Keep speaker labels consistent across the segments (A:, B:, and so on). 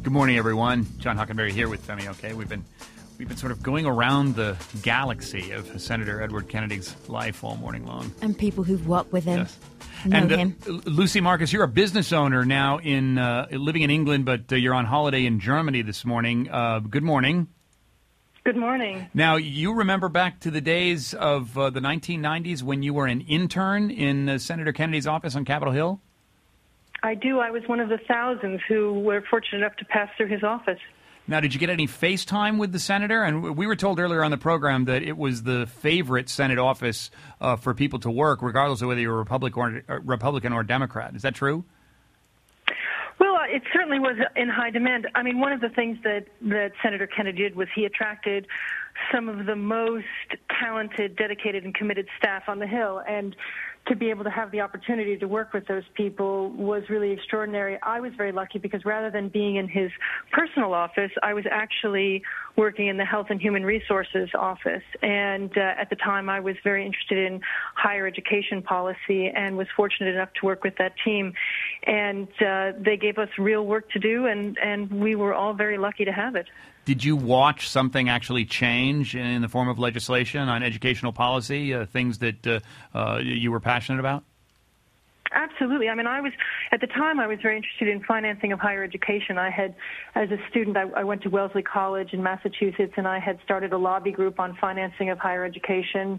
A: Good morning, everyone. John Hockenberry here with Femi. Okay, we've been sort of going around the galaxy of Senator Edward Kennedy's life all morning long,
B: and people who've worked with him.
A: Yes.
B: Know him.
A: Lucy Marcus, you're a business owner now in living in England, but you're on holiday in Germany this morning. Good morning.
C: Good morning.
A: Now, you remember back to the days of the 1990s when you were an intern in Senator Kennedy's office on Capitol Hill?
C: I do. I was one of the thousands who were fortunate enough to pass through his office.
A: Now, did you get any FaceTime with the senator? And we were told earlier on the program that it was the favorite Senate office for people to work, regardless of whether you're Republican or Democrat. Is that true?
C: Well, it certainly was in high demand. I mean, one of the things that Senator Kennedy did was he attracted some of the most talented, dedicated, and committed staff on the Hill. And to be able to have the opportunity to work with those people was really extraordinary. I was very lucky because rather than being in his personal office, I was actually working in the Health and Human Resources office. And at the time, I was very interested in higher education policy and was fortunate enough to work with that team. And they gave us real work to do, and we were all very lucky to have it.
A: Did you watch something actually change in the form of legislation on educational policy, things that you were passionate about?
C: Absolutely. I mean, at the time, I was very interested in financing of higher education. I had, as a student, I went to Wellesley College in Massachusetts, and I had started a lobby group on financing of higher education.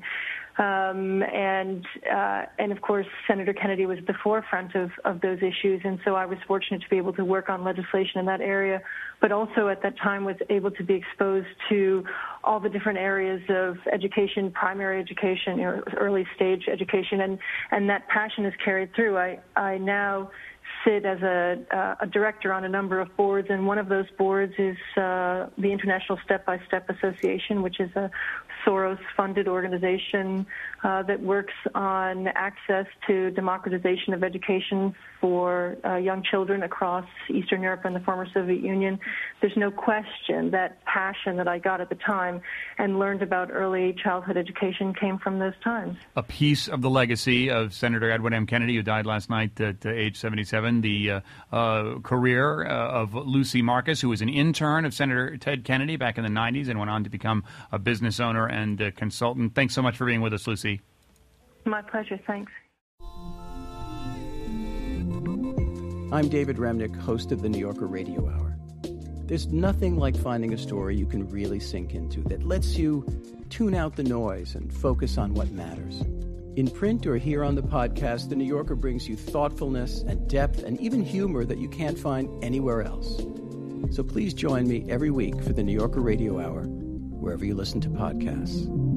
C: And of course, Senator Kennedy was at the forefront of those issues, and so I was fortunate to be able to work on legislation in that area, but also at that time was able to be exposed to all the different areas of education, primary education, early stage education, and that passion is carried through. I now sit as a director on a number of boards, and one of those boards is the International Step-by-Step Association, which is a Soros-funded organization that works on access to democratization of education for young children across Eastern Europe and the former Soviet Union. There's no question that passion that I got at the time and learned about early childhood education came from those times. A piece of the legacy of Senator Edward M. Kennedy, who died last night at age 77, the career of Lucy Marcus, who was an intern of Senator Ted Kennedy back in the 90s and went on to become a business owner and a consultant. Thanks so much for being with us, Lucy. My pleasure. Thanks.
D: I'm David Remnick, host of the New Yorker Radio Hour. There's nothing like finding a story you can really sink into that lets you tune out the noise and focus on what matters. In print or here on the podcast, the New Yorker brings you thoughtfulness and depth and even humor that you can't find anywhere else. So please join me every week for the New Yorker Radio Hour, wherever you listen to podcasts.